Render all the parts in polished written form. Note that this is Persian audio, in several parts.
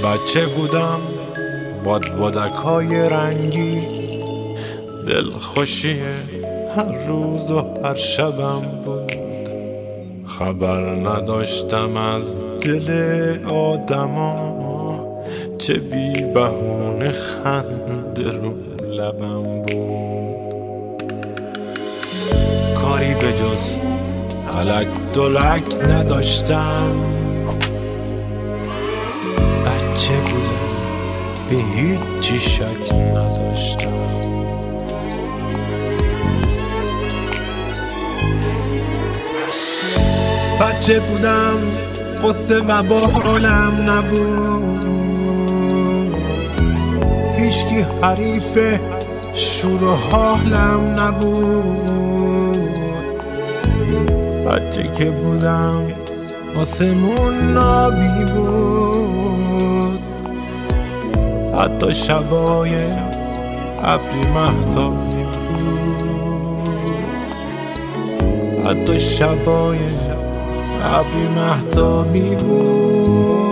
بچه بودم بادبادک‌های رنگی، دلخوشی هر روز و هر شبم بود. خبر نداشتم از دل آدما، چه بی بهونه خنده رو لبم بود. کاری به جز الک دلک نداشتم، بچه بودم به هیچی شک نداشتم. بچه بودم قصه و باحالم نبود، هیچکی حریف شور و حالم نبود. بچه که بودم آسمون نابی بود، حتی شبای ابری مهتابی بود، حتی شبای ابری مهتابی بود.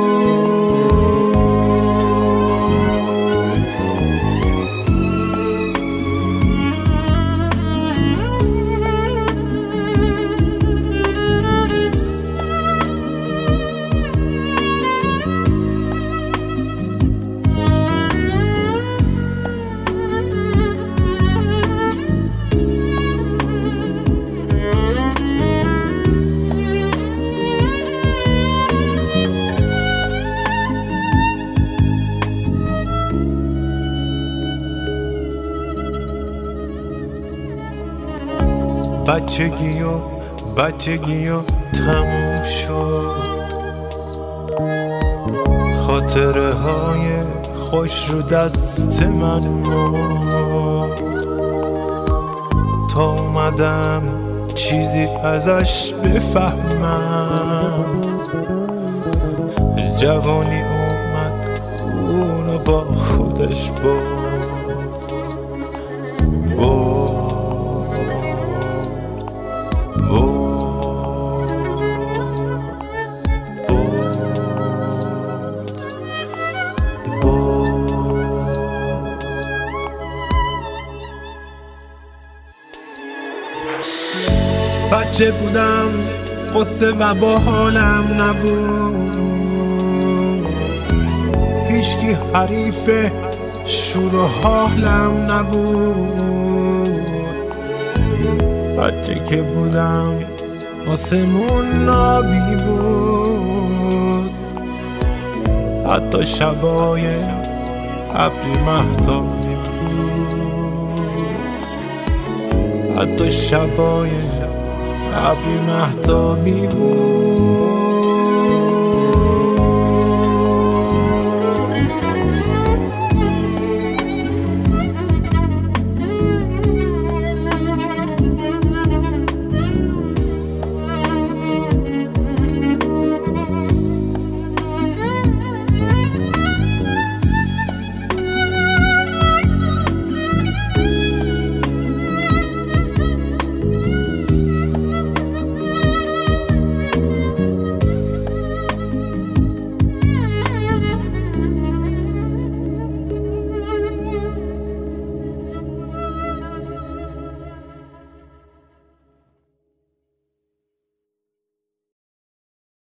بچگی و تموم شد، خاطره های خوش رو دست من مرد. تا اومدم چیزی ازش بفهمم، جوانی اومد اونو با خودش برد. بچه بودم قصه و باحالم نبود، هیچکی حریف شور و حالم نبود. بچه که بودم آسمون نابی بود، حتی شبای ابری مهتابی بود، حتی شبای ابری مهتابی بود.